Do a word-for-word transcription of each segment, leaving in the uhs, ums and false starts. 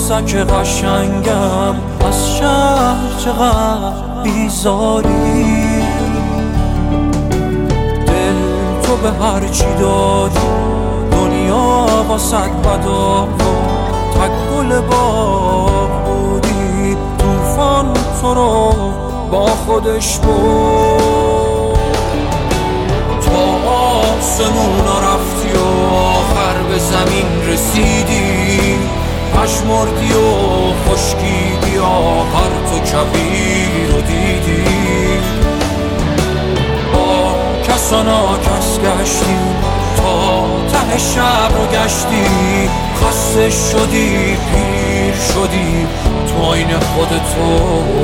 عروسک قشنگم، از شهر چقدر بیزاری. دل تو به هرچی دادی، دنیا واسط بدا تک گل باغ بودی. طوفان تو رو با خودش بود، تا آسمونا رفتی و آخر به زمین رسیدی. پشمردی و خشکیدی، آخر تو کویر رو دیدی. با کسانا کس گشتی، تا ته شب رو گشتی. خسته شدی، پیر شدی، تو آین خودتو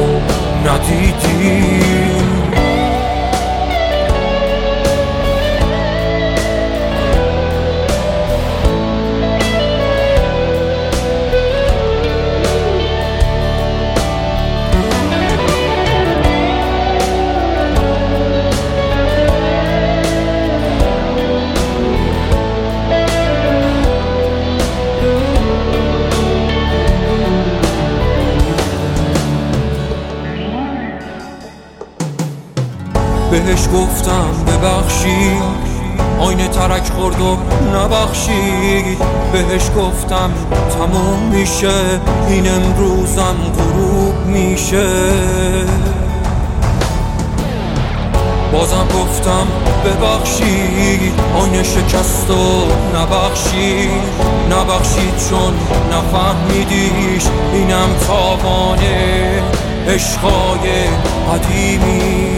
ندیدی. بهش گفتم ببخشید، آینه ترک خورد و نبخشید. بهش گفتم تموم میشه، این امروزم غروب میشه. بازم گفتم ببخشید، آینه شکست و نبخشید. نبخشید چون نفهمیدیش، اینم تاوانه عشقای قدیمی.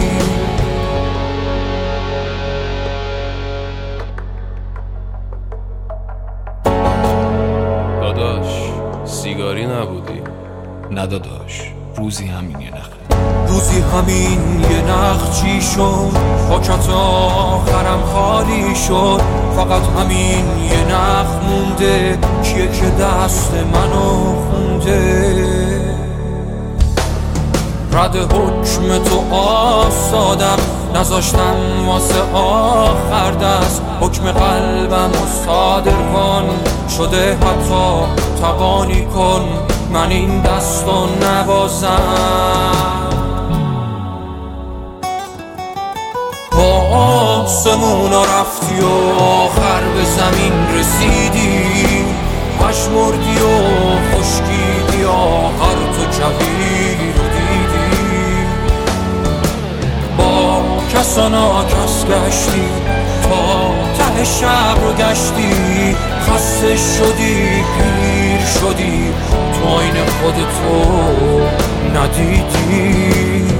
سیگاری نبودی؟ نه داداش، روزی همین یه نخ روزی همین یه نخ چی شد؟ پاکت آخرم خالی شد. فقط همین یه نخ مونده، کیه که دست منو خونده. رد حکم تو آسادم، نذاشتم واسه آخر دست. حکم قلبم رو صادر کن، شده حتی توانی کن. من این دستو نبازم، با آسمونا رفتی و آخر به زمین رسیدی. پشمردی و خشکیدی، آخر تو کویر رو دیدی. با کسانا کس گشتی، تا ته شب رو گشتی. خسته شدی، پیر شدی، تو آین خودتو ندیدی.